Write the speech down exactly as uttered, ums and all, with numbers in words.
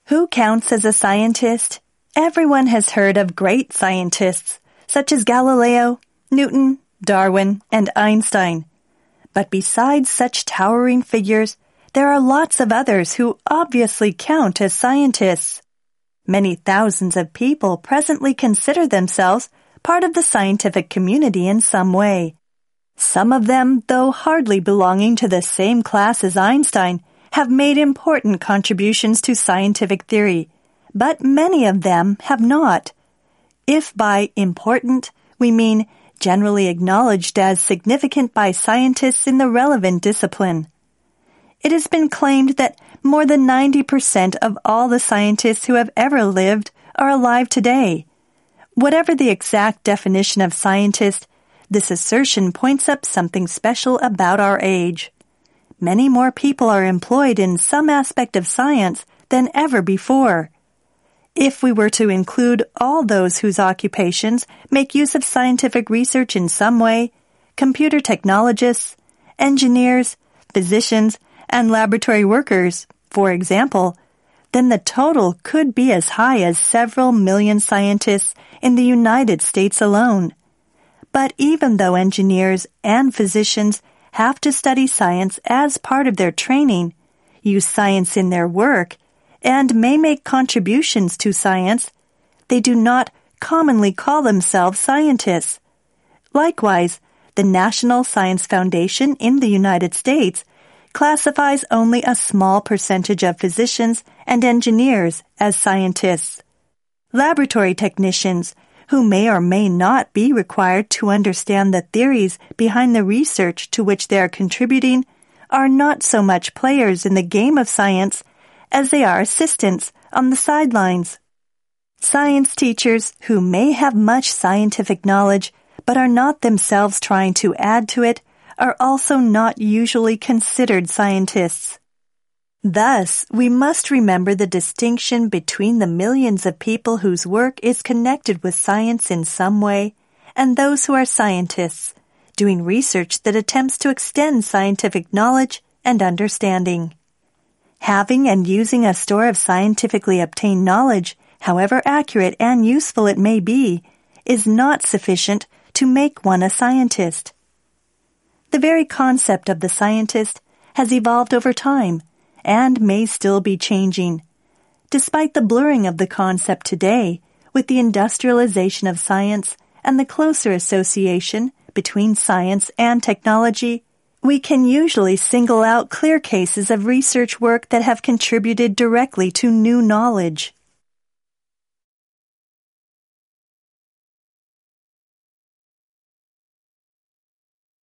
Who counts as a scientist? Everyone has heard of great scientists, such as Galileo, Newton, Darwin, and Einstein. But besides such towering figures, there are lots of others who obviously count as scientists. Many thousands of people presently consider themselves part of the scientific community in some way. Some of them, though hardly belonging to the same class as Einstein, have made important contributions to scientific theory, but many of them have not. If by important we mean generally acknowledged as significant by scientists in the relevant discipline. It has been claimed that more than ninety percent of all the scientists who have ever lived are alive today. Whatever the exact definition of scientist, this assertion points up something special about our age. Many more people are employed in some aspect of science than ever before. If we were to include all those whose occupations make use of scientific research in some way, computer technologists, engineers, physicians, and laboratory workers, for example, then the total could be as high as several million scientists in the United States alone. But even though engineers and physicians have to study science as part of their training, use science in their work, and may make contributions to science, they do not commonly call themselves scientists. Likewise, the National Science Foundation in the United States classifies only a small percentage of physicians and engineers as scientists. Laboratory technicians, who may or may not be required to understand the theories behind the research to which they are contributing, are not so much players in the game of science as they are assistants on the sidelines. Science teachers who may have much scientific knowledge but are not themselves trying to add to it are also not usually considered scientists. Thus, we must remember the distinction between the millions of people whose work is connected with science in some way and those who are scientists, doing research that attempts to extend scientific knowledge and understanding. Having and using a store of scientifically obtained knowledge, however accurate and useful it may be, is not sufficient to make one a scientist. The very concept of the scientist has evolved over time and may still be changing. Despite the blurring of the concept today with the industrialization of science and the closer association between science and technology, we can usually single out clear cases of research work that have contributed directly to new knowledge.